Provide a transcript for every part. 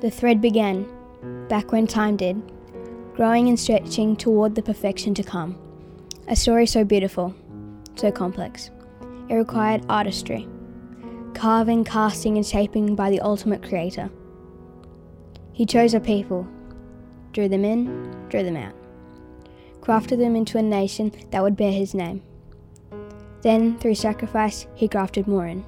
The thread began, back when time did, growing and stretching toward the perfection to come. A story so beautiful, so complex. It required artistry, carving, casting and shaping by the ultimate creator. He chose a people, drew them in, drew them out, crafted them into a nation that would bear his name. Then, through sacrifice, he grafted more in.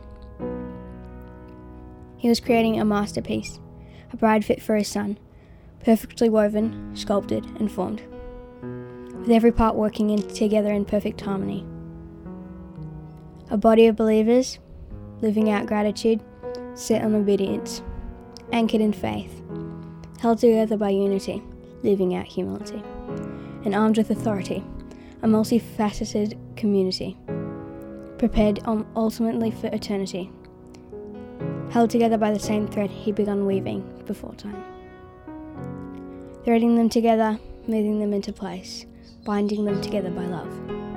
He was creating a masterpiece, a bride fit for his son, perfectly woven, sculpted and formed, with every part working together in perfect harmony. A body of believers, living out gratitude, set on obedience, anchored in faith, held together by unity, living out humility, and armed with authority, a multifaceted community, prepared ultimately for eternity, held together by the same thread he began weaving before time. Threading them together, moving them into place, binding them together by love.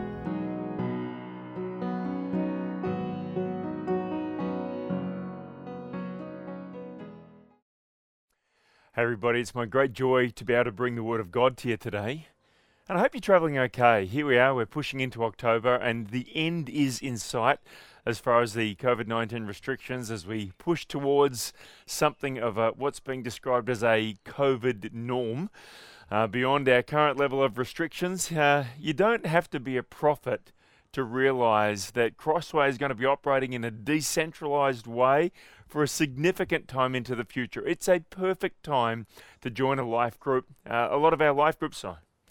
Hey everybody, it's my great joy to be able to bring the Word of God to you today. And I hope you're travelling okay. Here we are, we're pushing into October and the end is in sight as far as the COVID-19 restrictions as we push towards something of what's being described as a COVID norm. Beyond our current level of restrictions, you don't have to be a prophet to realise that Crossway is going to be operating in a decentralised way for a significant time into the future. It's a perfect time to join a life group. All of our life groups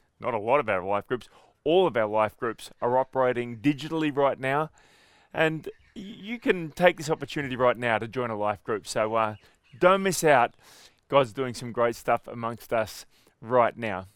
are operating digitally right now, and you can take this opportunity right now to join a life group. So don't miss out. God's doing some great stuff amongst us right now.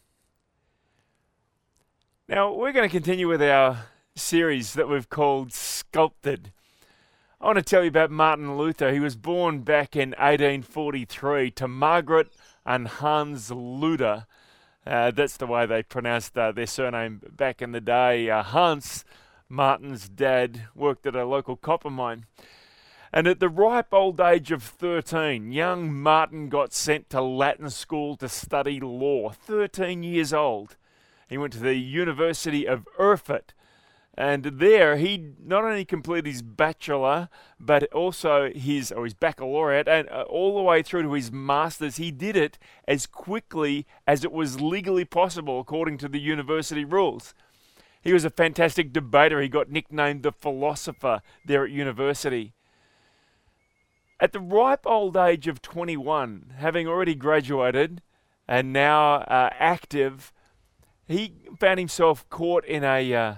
Now, we're going to continue with our series that we've called Sculpted. I want to tell you about Martin Luther. He was born back in 1843 to Margaret and Hans Luther. That's the way they pronounced their surname back in the day. Hans, Martin's dad, worked at a local copper mine. And at the ripe old age of 13, young Martin got sent to Latin school to study law. 13 years old. He went to the University of Erfurt. And there he not only completed his bachelor, but also his baccalaureate, and all the way through to his master's. He did it as quickly as it was legally possible according to the university rules. He was a fantastic debater. He got nicknamed the philosopher there at university. At the ripe old age of 21, having already graduated and now active, he found himself caught in a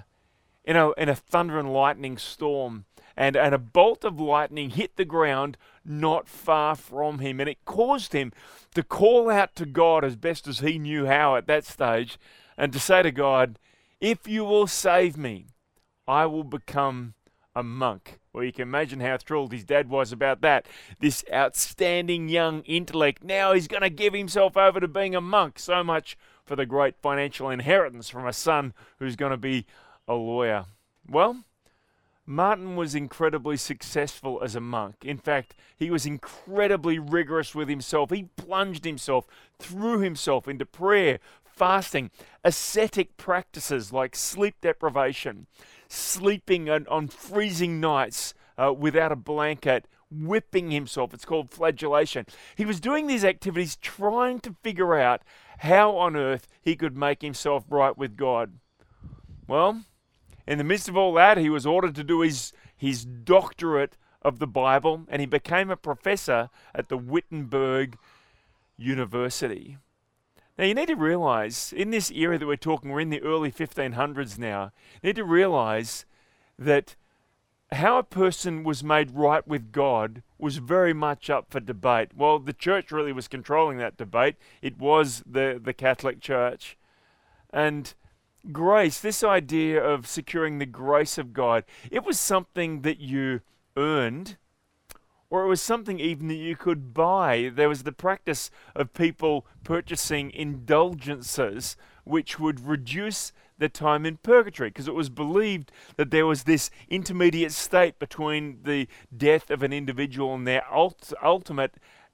thunder and lightning storm, and a bolt of lightning hit the ground not far from him, and it caused him to call out to God as best as he knew how at that stage, and to say to God, "If you will save me, I will become a monk." Well, you can imagine how thrilled his dad was about that. This outstanding young intellect, now he's going to give himself over to being a monk. So much for the great financial inheritance from a son who's going to be a lawyer. Well, Martin was incredibly successful as a monk. In fact, he was incredibly rigorous with himself. He plunged himself, threw himself into prayer, fasting, ascetic practices like sleep deprivation, sleeping on freezing nights without a blanket, whipping himself. It's called flagellation. He was doing these activities trying to figure out how on earth he could make himself right with God. Well, in the midst of all that, he was ordered to do his doctorate of the Bible, and he became a professor at the Wittenberg University. Now, you need to realize, in this era that we're talking, we're in the early 1500s now, you need to realize that how a person was made right with God was very much up for debate. Well, the church really was controlling that debate. It was the Catholic Church. And grace, this idea of securing the grace of God, it was something that you earned, or it was something even that you could buy. There was the practice of people purchasing indulgences which would reduce the time in purgatory, because it was believed that there was this intermediate state between the death of an individual and their ultimate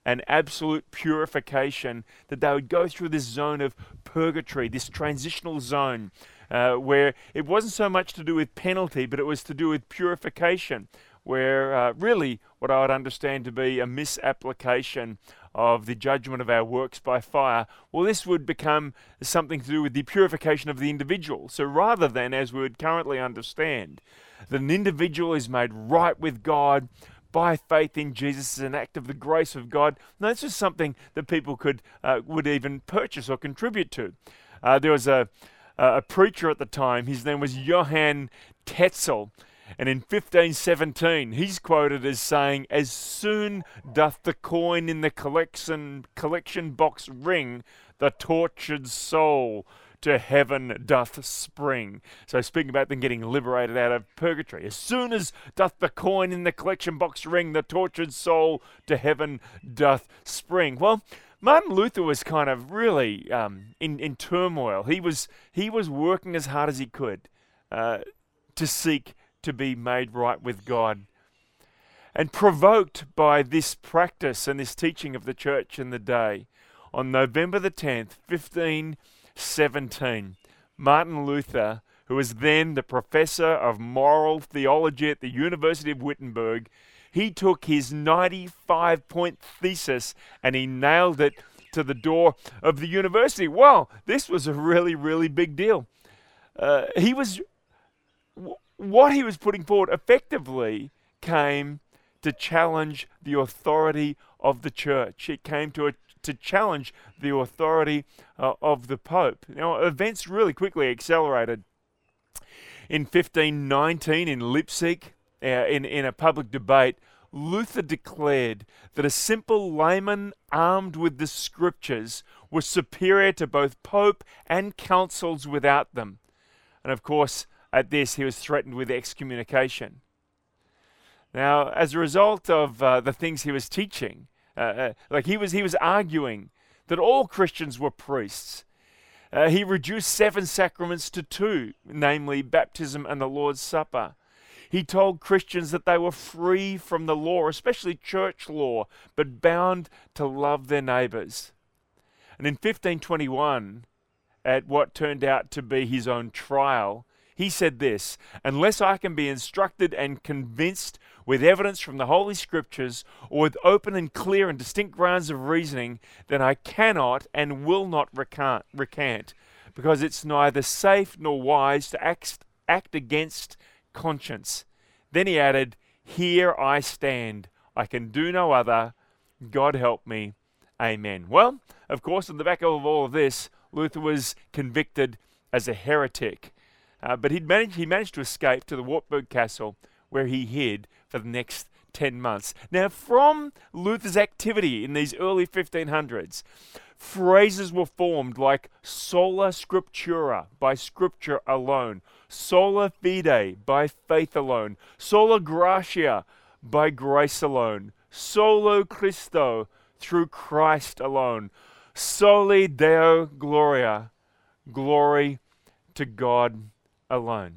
and absolute purification, that they would go through this zone of purgatory, this transitional zone, where it wasn't so much to do with penalty, but it was to do with purification, where really what I would understand to be a misapplication of the judgment of our works by fire, well, this would become something to do with the purification of the individual. So rather than, as we would currently understand, that an individual is made right with God by faith in Jesus as an act of the grace of God, no, this is something that people would even purchase or contribute to. There was a preacher at the time, his name was Johann Tetzel, and in 1517 he's quoted as saying, "As soon doth the coin in the collection box ring, the tortured soul to heaven doth spring." So speaking about them getting liberated out of purgatory. As soon as doth the coin in the collection box ring, the tortured soul to heaven doth spring. Well, Martin Luther was kind of really in turmoil. He was working as hard as he could to seek to be made right with God. And provoked by this practice and this teaching of the church in the day, on November the 10th, 1517, Martin Luther, who was then the professor of moral theology at the University of Wittenberg, he took his 95-point thesis and he nailed it to the door of the university. Wow, this was a really, really big deal. What he was putting forward effectively came to challenge the authority of the church. It came to challenge the authority of the Pope. Now, events really quickly accelerated. In 1519, in Leipzig, in a public debate, Luther declared that a simple layman armed with the scriptures was superior to both Pope and councils without them. And of course, at this, he was threatened with excommunication. Now, as a result of the things he was teaching, he was arguing that all Christians were priests. He reduced 7 sacraments to 2, namely baptism and the Lord's Supper. He told Christians that they were free from the law, especially church law, but bound to love their neighbours. And in 1521, at what turned out to be his own trial, he said this: "Unless I can be instructed and convinced with evidence from the Holy Scriptures, or with open and clear and distinct grounds of reasoning, then I cannot and will not recant, because it's neither safe nor wise to act against conscience." Then he added, "Here I stand. I can do no other. God help me. Amen." Well, of course, on the back of all of this, Luther was convicted as a heretic. But he managed to escape to the Wartburg Castle, where he hid for the next 10 months. Now, from Luther's activity in these early 1500s, phrases were formed like sola scriptura, by scripture alone, sola fide, by faith alone, sola gratia, by grace alone, solo Christo, through Christ alone, soli Deo gloria, glory to God alone.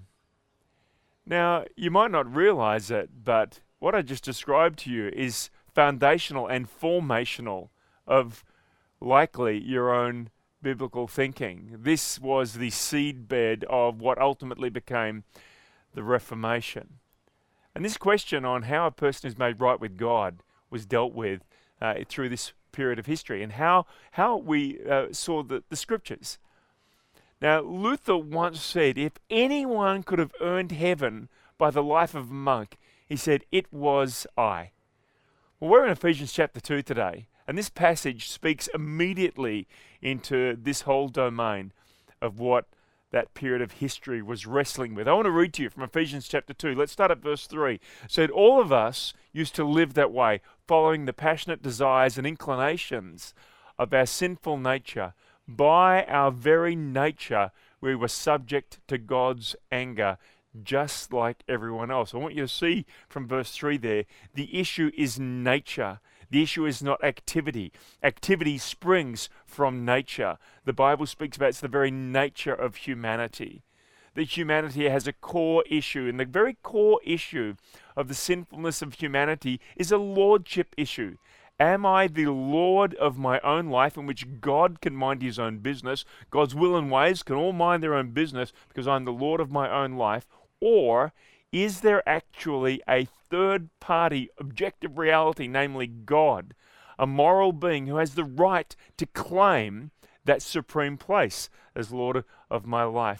Now, you might not realize it, but what I just described to you is foundational and formational of likely your own biblical thinking. This was the seedbed of what ultimately became the Reformation. And this question on how a person is made right with God was dealt with through this period of history, and how we saw the scriptures. Now, Luther once said, if anyone could have earned heaven by the life of a monk, he said, it was I. Well, we're in Ephesians chapter 2 today, and this passage speaks immediately into this whole domain of what that period of history was wrestling with. I want to read to you from Ephesians chapter 2. Let's start at verse 3. It said, all of us used to live that way, following the passionate desires and inclinations of our sinful nature. By our very nature, we were subject to God's anger, just like everyone else. I want you to see from verse 3 there, the issue is nature. The issue is not activity. Activity springs from nature. The Bible speaks about it's the very nature of humanity. That humanity has a core issue, and the very core issue of the sinfulness of humanity is a lordship issue. Am I the Lord of my own life, in which God can mind his own business? God's will and ways can all mind their own business because I'm the Lord of my own life. Or is there actually a third-party objective reality, namely God, a moral being who has the right to claim that supreme place as Lord of my life?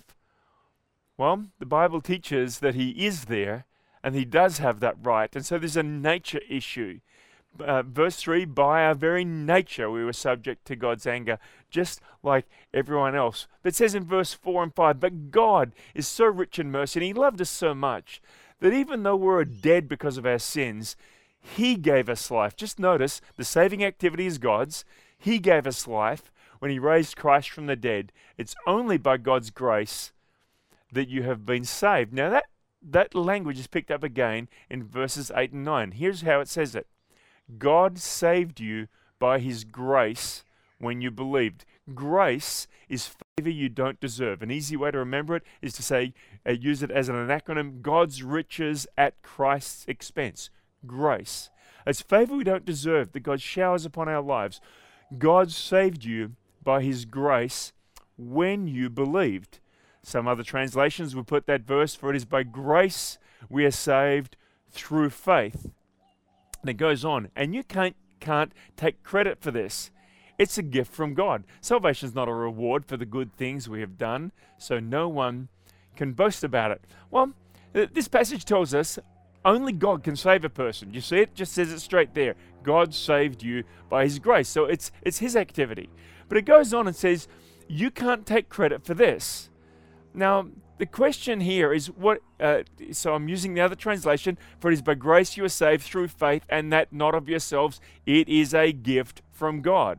Well, the Bible teaches that he is there, and he does have that right. And so there's a nature issue. Verse 3, by our very nature we were subject to God's anger, just like everyone else. But it says in verse 4 and 5, but God is so rich in mercy, and he loved us so much, that even though we were dead because of our sins, he gave us life. Just notice, the saving activity is God's. He gave us life when he raised Christ from the dead. It's only by God's grace that you have been saved. Now that language is picked up again in verses 8 and 9. Here's how it says it. God saved you by his grace when you believed. Grace is favor you don't deserve. An easy way to remember it is to say, use it as an acronym, God's riches at Christ's expense. Grace. It's favor we don't deserve that God showers upon our lives. God saved you by his grace when you believed. Some other translations will put that verse, for it is by grace we are saved through faith. And it goes on, and you can't take credit for this. It's a gift from God. Salvation is not a reward for the good things we have done, so no one can boast about it. Well, this passage tells us only God can save a person. You see it? Just says it straight there. God saved you by his grace. So it's his activity. But it goes on and says, you can't take credit for this. Now, the question here is what, so I'm using the other translation, for it is by grace you are saved through faith, and that not of yourselves, it is a gift from God.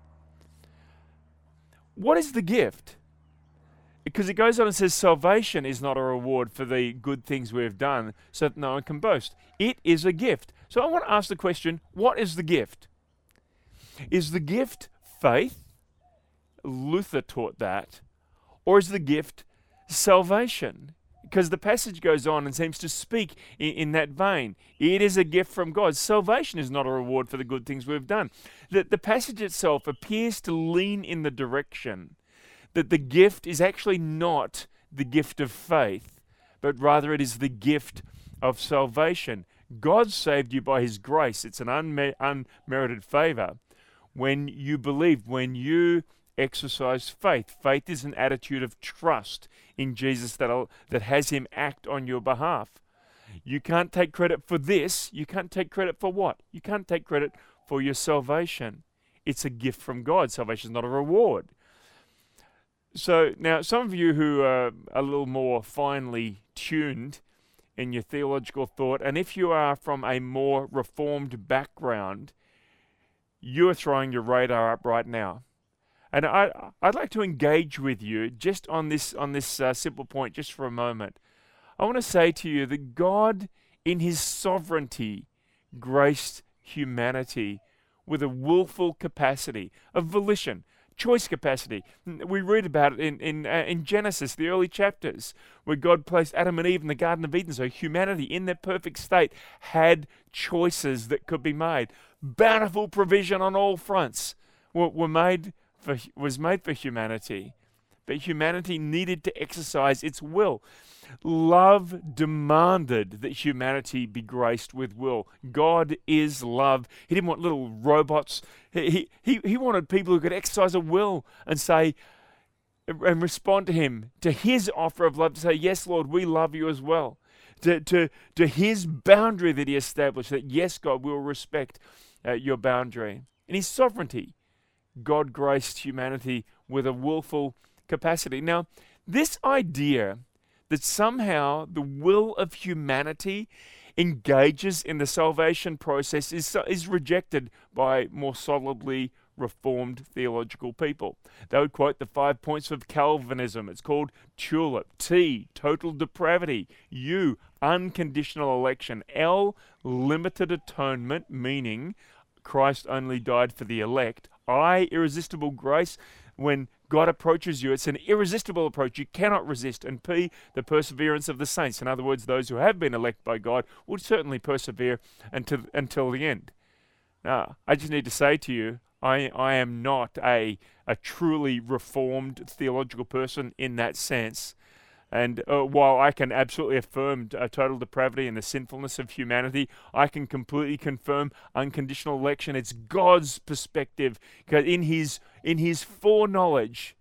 What is the gift? Because it goes on and says salvation is not a reward for the good things we have done, so that no one can boast. It is a gift. So I want to ask the question, what is the gift? Is the gift faith? Luther taught that. Or is the gift salvation? Because the passage goes on and seems to speak in that vein. It is a gift from God. Salvation is not a reward for the good things we've done. The passage itself appears to lean in the direction that the gift is actually not the gift of faith, but rather it is the gift of salvation. God saved you by his grace. It's an unmerited favor. When you believe, when you exercise faith. Faith is an attitude of trust in Jesus that has him act on your behalf. You can't take credit for this. You can't take credit for what? You can't take credit for your salvation. It's a gift from God. Salvation is not a reward. So now some of you who are a little more finely tuned in your theological thought, and if you are from a more reformed background, you're throwing your radar up right now. And I'd like to engage with you just on this simple point, just for a moment. I want to say to you that God, in his sovereignty, graced humanity with a willful capacity of volition, choice capacity. We read about it in Genesis, the early chapters, where God placed Adam and Eve in the Garden of Eden. So humanity, in their perfect state, had choices that could be made. Bountiful provision on all fronts was made for humanity, but humanity needed to exercise its will. Love demanded that humanity be graced with will. God is love. He didn't want little robots. He wanted people who could exercise a will and say and respond to him, to his offer of love, to say, yes, Lord, we love you as well. To his boundary that he established, that yes, God, we will respect your boundary. In his sovereignty, God graced humanity with a willful capacity. Now, this idea that somehow the will of humanity engages in the salvation process is rejected by more solidly reformed theological people. They would quote the 5 points of Calvinism. It's called TULIP. T, total depravity. U, unconditional election. L, limited atonement, meaning Christ only died for the elect. I, irresistible grace. When God approaches you, it's an irresistible approach. You cannot resist. And P, the perseverance of the saints. In other words, those who have been elected by God will certainly persevere until the end. Now, I just need to say to you, I am not a truly reformed theological person in that sense. And while I can absolutely affirm total depravity and the sinfulness of humanity, I can completely confirm unconditional election. It's God's perspective. Because in His foreknowledge,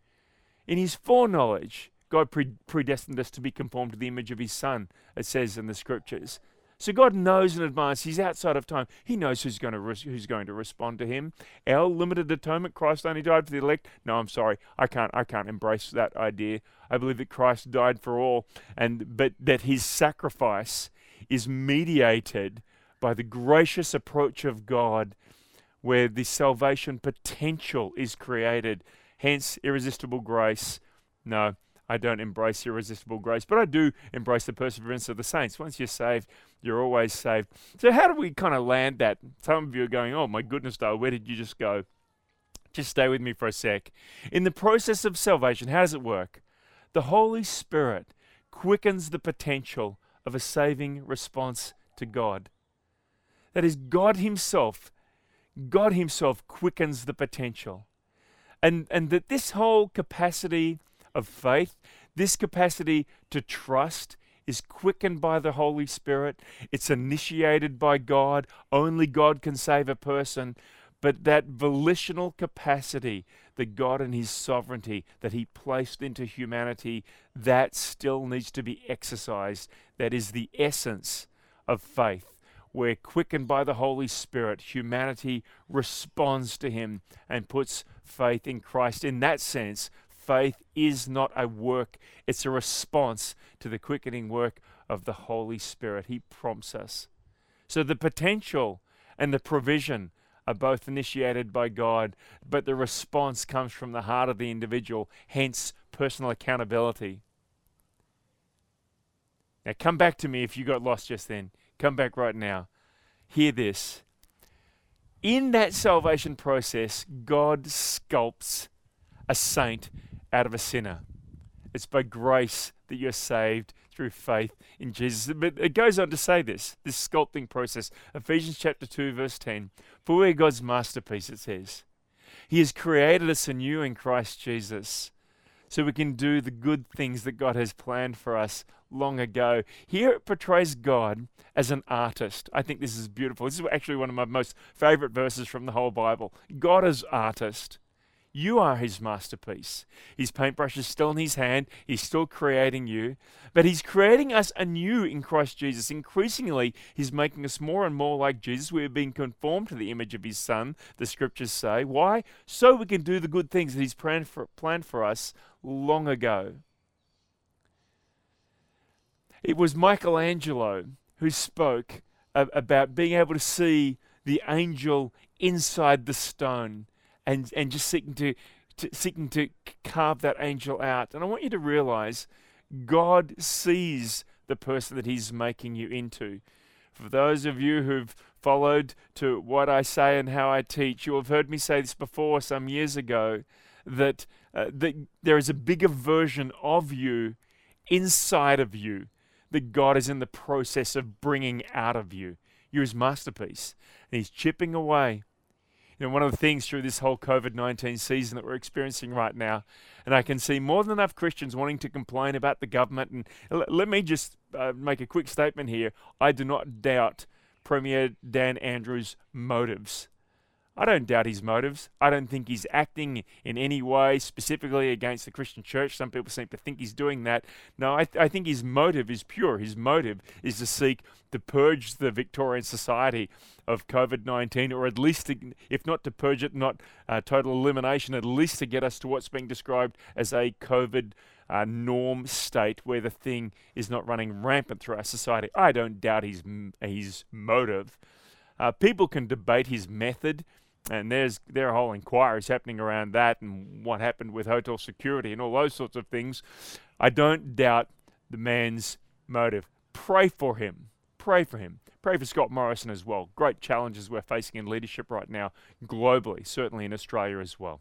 God predestined us to be conformed to the image of His Son, it says in the Scriptures. So God knows in advance. He's outside of time. He knows who's going to respond to Him. Our limited atonement, Christ only died for the elect. No, I'm sorry, I can't embrace that idea. I believe that Christ died for all, but that His sacrifice is mediated by the gracious approach of God, where the salvation potential is created. Hence, irresistible grace. No, I don't embrace irresistible grace, but I do embrace the perseverance of the saints. Once you're saved, you're always saved. So how do we kind of land that? Some of you are going, oh my goodness, Dale, where did you just go? Just stay with me for a sec. In the process of salvation, how does it work? The Holy Spirit quickens the potential of a saving response to God. That is, God Himself quickens the potential. And that this whole capacity of faith, this capacity to trust, is quickened by the Holy Spirit. It's initiated by God. Only God can save a person. But that volitional capacity that God in His sovereignty that He placed into humanity, that still needs to be exercised. That is the essence of faith, where quickened by the Holy Spirit, humanity responds to Him and puts faith in Christ. In that sense, faith is not a work, it's a response to the quickening work of the Holy Spirit. He prompts us. So the potential and the provision are both initiated by God, but the response comes from the heart of the individual, hence personal accountability. Now come back to me if you got lost just then. Come back right now. Hear this. In that salvation process, God sculpts a saint out of a sinner. It's by grace that you're saved through faith in Jesus. But it goes on to say this sculpting process. Ephesians chapter 2, verse 10. For we're God's masterpiece, it says. He has created us anew in Christ Jesus, so we can do the good things that God has planned for us long ago. Here it portrays God as an artist. I think this is beautiful. This is actually one of my most favorite verses from the whole Bible. God as artist. You are His masterpiece. His paintbrush is still in His hand. He's still creating you. But He's creating us anew in Christ Jesus. Increasingly, He's making us more and more like Jesus. We are being conformed to the image of His Son, the Scriptures say. Why? So we can do the good things that He's planned for us long ago. It was Michelangelo who spoke about being able to see the angel inside the stone, and just seeking to carve that angel out. And I want you to realize God sees the person that He's making you into. For those of you who've followed to what I say and how I teach, you have heard me say this before some years ago, that there is a bigger version of you inside of you that God is in the process of bringing out of you. You're His masterpiece, and He's chipping away. You know, one of the things through this whole COVID-19 season that we're experiencing right now, and I can see more than enough Christians wanting to complain about the government. And let me just make a quick statement here. I do not doubt Premier Dan Andrews' motives. I don't doubt his motives. I don't think he's acting in any way specifically against the Christian church. Some people seem to think he's doing that. No, I think his motive is pure. His motive is to seek to purge the Victorian society of COVID-19, or at least, if not to purge it, not total elimination, at least to get us to what's being described as a COVID norm state where the thing is not running rampant through our society. I don't doubt his motive. People can debate his method, and there are whole inquiries happening around that and what happened with hotel security and all those sorts of things. I don't doubt the man's motive. Pray for him. Pray for him. Pray for Scott Morrison as well. Great challenges we're facing in leadership right now, globally, certainly in Australia as well.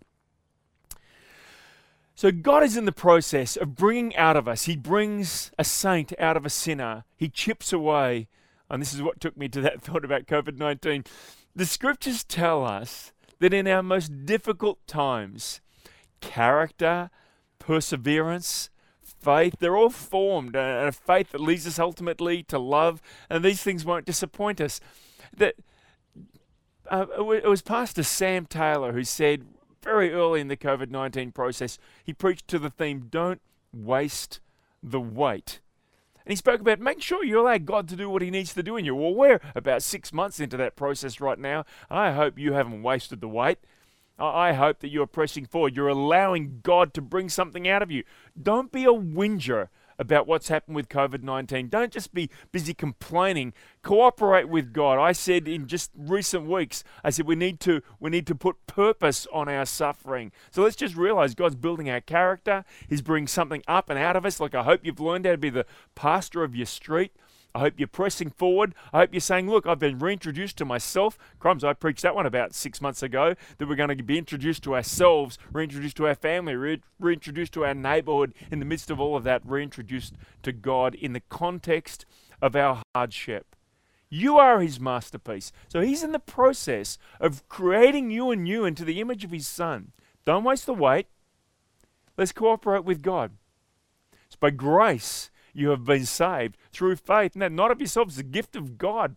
So God is in the process of bringing out of us. He brings a saint out of a sinner. He chips away. And this is what took me to that thought about COVID-19. The scriptures tell us that in our most difficult times, character, perseverance, faith, they're all formed, and a faith that leads us ultimately to love, and these things won't disappoint us. That it was Pastor Sam Taylor who said very early in the COVID-19 process, he preached to the theme, don't waste the wait. And he spoke about make sure you allow God to do what he needs to do in you. Well, we're about 6 months into that process right now. I hope you haven't wasted the wait. I hope that you're pressing forward. You're allowing God to bring something out of you. Don't be a whinger about what's happened with COVID-19. Don't just be busy complaining. Cooperate with God. I said in just recent weeks, I said we need to put purpose on our suffering. So let's just realize God's building our character. He's bringing something up and out of us. Like I hope you've learned how to be the pastor of your street. I hope you're pressing forward. I hope you're saying, look, I've been reintroduced to myself. Crumbs, I preached that one about 6 months ago, that we're going to be introduced to ourselves, reintroduced to our family, reintroduced to our neighborhood. In the midst of all of that, reintroduced to God in the context of our hardship. You are his masterpiece. So he's in the process of creating you and you into the image of his son. Don't waste the wait. Let's cooperate with God. It's by grace you have been saved through faith, and that not of yourselves, the gift of God.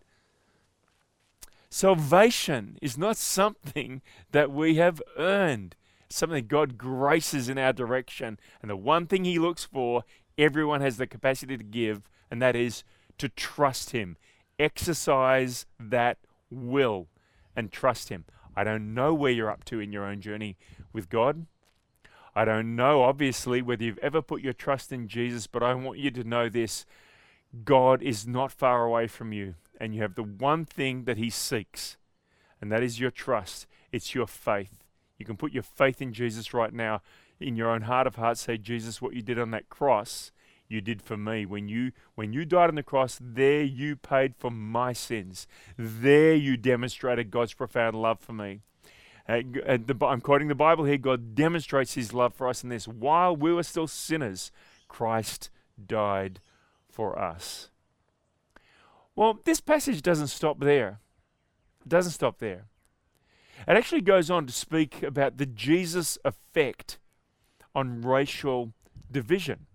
Salvation is not something that we have earned. It's something God graces in our direction. And the one thing he looks for, everyone has the capacity to give, and that is to trust him. Exercise that will and trust him. I don't know where you're up to in your own journey with God. I don't know, obviously, whether you've ever put your trust in Jesus, but I want you to know this. God is not far away from you, and you have the one thing that he seeks, and that is your trust. It's your faith. You can put your faith in Jesus right now. In your own heart of hearts, say, Jesus, what you did on that cross, you did for me. When you died on the cross, there you paid for my sins. There you demonstrated God's profound love for me. I'm quoting the Bible here. God demonstrates his love for us in this. While we were still sinners, Christ died for us. Well, this passage doesn't stop there. It doesn't stop there. It actually goes on to speak about the Jesus effect on racial division.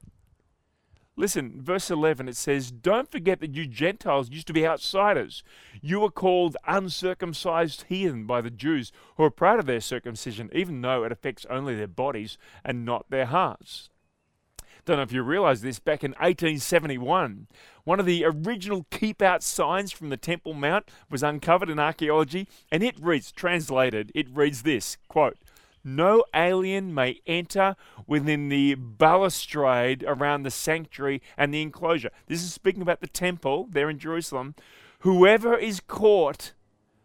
Listen, verse 11, it says, don't forget that you Gentiles used to be outsiders. You were called uncircumcised heathen by the Jews, who are proud of their circumcision, even though it affects only their bodies and not their hearts. Don't know if you realize this, back in 1871, one of the original keep-out signs from the Temple Mount was uncovered in archaeology, and it reads, translated, it reads this, quote, no alien may enter within the balustrade around the sanctuary and the enclosure. This is speaking about the temple there in Jerusalem. Whoever is caught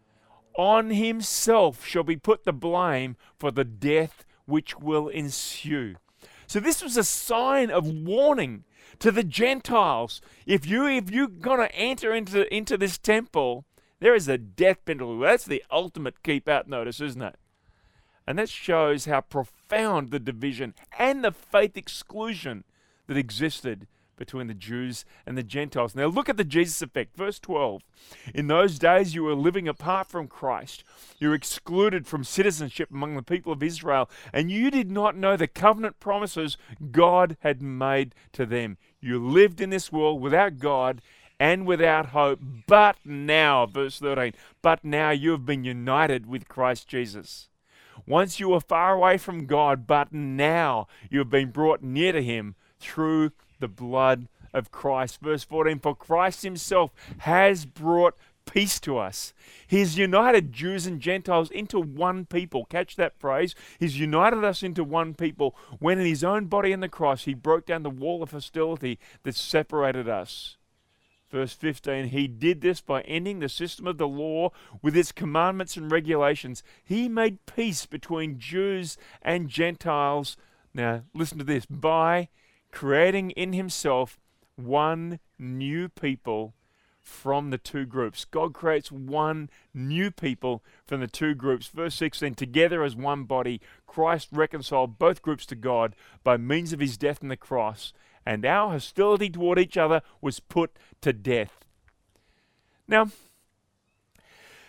on himself shall be put the blame for the death which will ensue. So this was a sign of warning to the Gentiles. If you're going to enter into this temple, there is a death penalty. That's the ultimate keep-out notice, isn't it? And that shows how profound the division and the faith exclusion that existed between the Jews and the Gentiles. Now look at the Jesus effect. Verse 12. In those days you were living apart from Christ. You were excluded from citizenship among the people of Israel, and you did not know the covenant promises God had made to them. You lived in this world without God and without hope. But now, verse 13, but now you have been united with Christ Jesus. Once you were far away from God, but now you have been brought near to him through the blood of Christ. Verse 14, for Christ himself has brought peace to us. He's united Jews and Gentiles into one people. Catch that phrase. He's united us into one people when in his own body on the cross he broke down the wall of hostility that separated us. Verse 15, he did this by ending the system of the law with its commandments and regulations. He made peace between Jews and Gentiles. Now, listen to this. By creating in himself one new people from the two groups. God creates one new people from the two groups. Verse 16, together as one body, Christ reconciled both groups to God by means of his death on the cross, and our hostility toward each other was put to death. Now,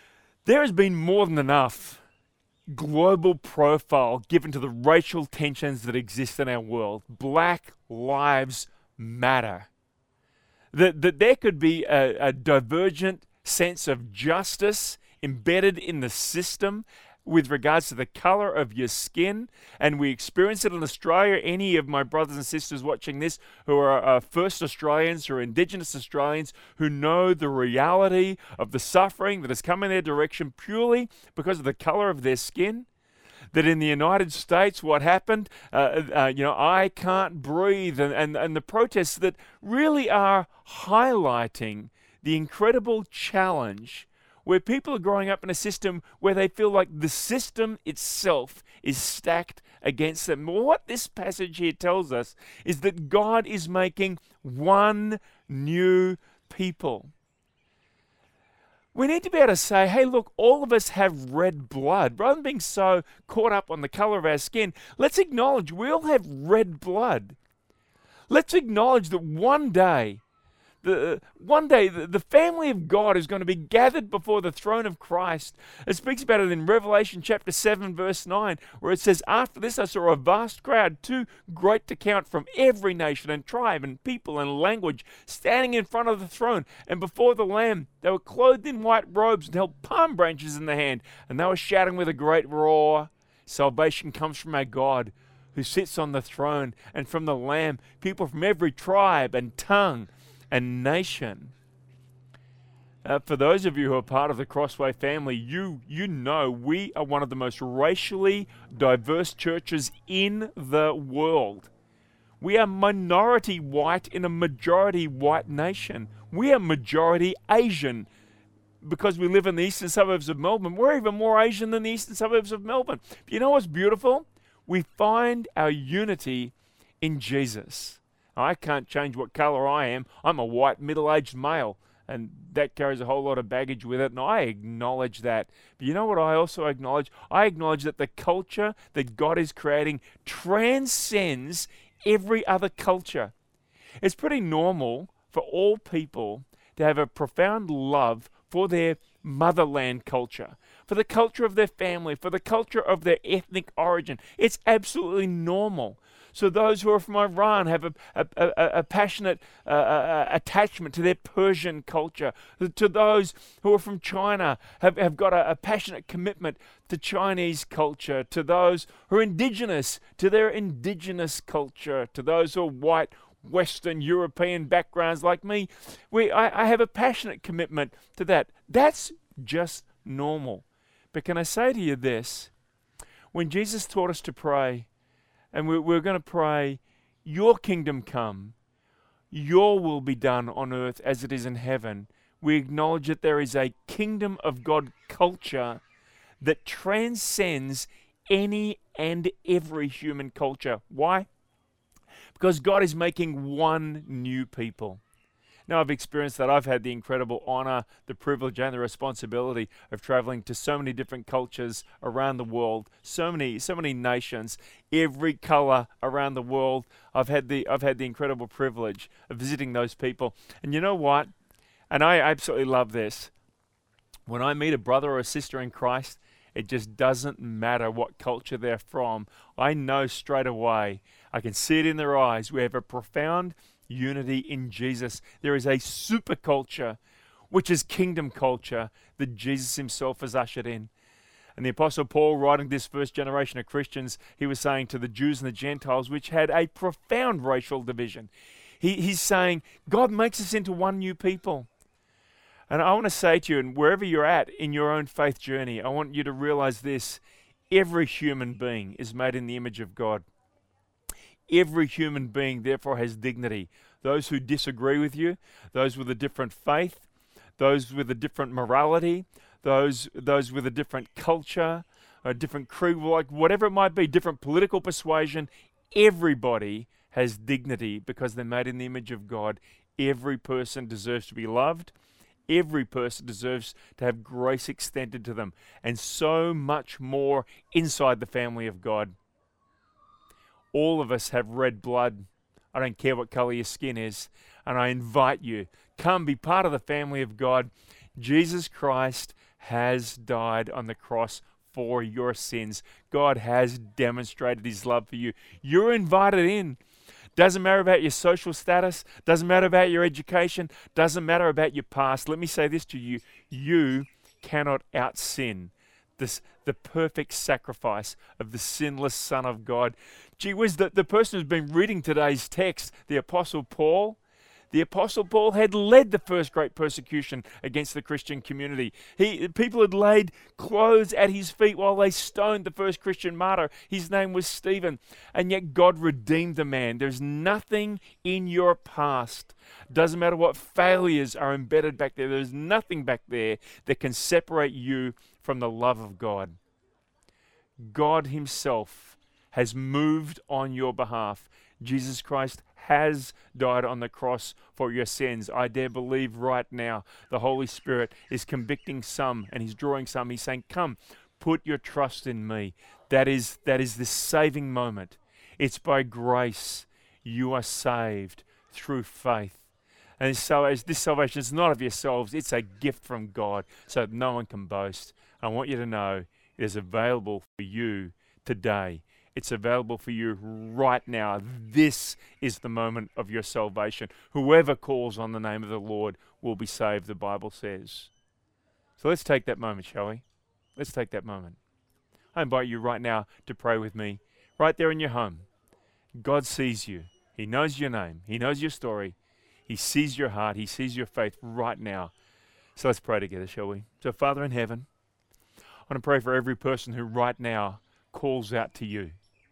There has been more than enough global profile given to the racial tensions that exist in our world. Black lives matter. That there could be a divergent sense of justice embedded in the system with regards to the color of your skin, and we experience it in Australia. Any of my brothers and sisters watching this who are first Australians or Indigenous Australians who know the reality of the suffering that has come in their direction purely because of the color of their skin, that in the United States what happened, I can't breathe, and the protests that really are highlighting the incredible challenge where people are growing up in a system where they feel like the system itself is stacked against them. Well, what this passage here tells us is that God is making one new people. We need to be able to say, hey, look, all of us have red blood. Rather than being so caught up on the color of our skin, let's acknowledge we all have red blood. Let's acknowledge that one day the family of God is going to be gathered before the throne of Christ. It speaks about it in Revelation chapter 7, verse 9, where it says, after this I saw a vast crowd, too great to count, from every nation and tribe and people and language, standing in front of the throne and before the Lamb. They were clothed in white robes and held palm branches in their hand, and they were shouting with a great roar, salvation comes from our God, who sits on the throne, and from the Lamb, people from every tribe and tongue and nation. For those of you who are part of the Crossway family, you know we are one of the most racially diverse churches in the world. We are minority white in a majority white nation. We are majority Asian because we live in the eastern suburbs of Melbourne. We're even more Asian than the eastern suburbs of Melbourne. But you know what's beautiful? We find our unity in Jesus. I can't change what color I am. I'm a white middle-aged male, and that carries a whole lot of baggage with it, and I acknowledge that. But you know what I also acknowledge? I acknowledge that the culture that God is creating transcends every other culture. It's pretty normal for all people to have a profound love for their motherland culture, for the culture of their family, for the culture of their ethnic origin. It's absolutely normal. So those who are from Iran have a passionate attachment to their Persian culture. To those who are from China have got a passionate commitment to Chinese culture. To those who are indigenous, to their indigenous culture. To those who are white, Western European backgrounds like me, I have a passionate commitment to that. That's just normal. But can I say to you this? When Jesus taught us to pray, and we're going to pray, your kingdom come, your will be done on earth as it is in heaven. We acknowledge that there is a kingdom of God culture that transcends any and every human culture. Why? Because God is making one new people. Now, I've experienced that. I've had the incredible honor, the privilege, and the responsibility of traveling to so many different cultures around the world, so many nations, every color around the world. I've had the incredible privilege of visiting those people. And you know what? And I absolutely love this. When I meet a brother or a sister in Christ, it just doesn't matter what culture they're from. I know straight away. I can see it in their eyes. We have a profound unity in Jesus. There is a super culture, which is kingdom culture, that Jesus himself has ushered in. And the Apostle Paul, writing this first generation of Christians, he was saying to the Jews and the Gentiles, which had a profound racial division. He's saying, God makes us into one new people. And I want to say to you, and wherever you're at in your own faith journey, I want you to realize this. Every human being is made in the image of God. Every human being, therefore, has dignity. Those who disagree with you, those with a different faith, those with a different morality, those with a different culture, a different creed, like whatever it might be, different political persuasion, everybody has dignity because they're made in the image of God. Every person deserves to be loved. Every person deserves to have grace extended to them, and so much more inside the family of God. All of us have red blood. I don't care what color your skin is. And I invite you, come be part of the family of God. Jesus Christ has died on the cross for your sins. God has demonstrated his love for you. You're invited in. Doesn't matter about your social status, doesn't matter about your education, doesn't matter about your past. Let me say this to you. You cannot out-sin the perfect sacrifice of the sinless Son of God. Gee whiz, the person who's been reading today's text, the Apostle Paul had led the first great persecution against the Christian community. People had laid clothes at his feet while they stoned the first Christian martyr. His name was Stephen. And yet God redeemed the man. There's nothing in your past. Doesn't matter what failures are embedded back there. There's nothing back there that can separate you from the love of God. God himself has moved on your behalf. Jesus Christ has died on the cross for your sins. I dare believe right now the Holy Spirit is convicting some and he's drawing some. He's saying, come, put your trust in me. That is the saving moment. It's by grace you are saved through faith. And so as this salvation is not of yourselves, it's a gift from God so that no one can boast. I want you to know it is available for you today. It's available for you right now. This is the moment of your salvation. Whoever calls on the name of the Lord will be saved, the Bible says. So let's take that moment, shall we? Let's take that moment. I invite you right now to pray with me, right there in your home. God sees you. He knows your name. He knows your story. He sees your heart. He sees your faith right now. So let's pray together, shall we? So Father in heaven, I want to pray for every person who right now calls out to you.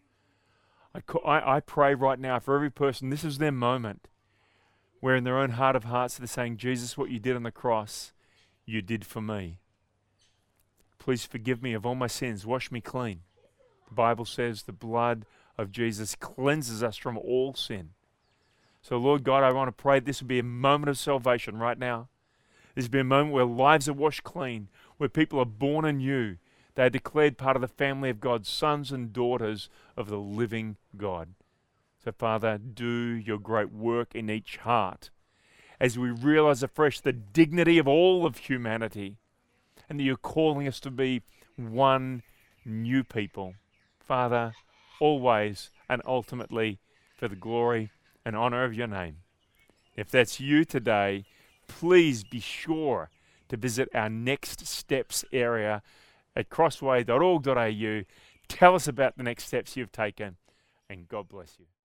I pray right now for every person, this is their moment, where in their own heart of hearts they're saying, Jesus, what you did on the cross, you did for me. Please forgive me of all my sins. Wash me clean. The Bible says the blood of Jesus cleanses us from all sin. So Lord God, I want to pray this will be a moment of salvation right now. This will be a moment where lives are washed clean, where people are born anew. They are declared part of the family of God, sons and daughters of the living God. So Father, do your great work in each heart as we realize afresh the dignity of all of humanity and that you're calling us to be one new people. Father, always and ultimately for the glory and honor of your name. If that's you today, please be sure to visit our Next Steps area at crossway.org.au. Tell us about the next steps you've taken, and God bless you.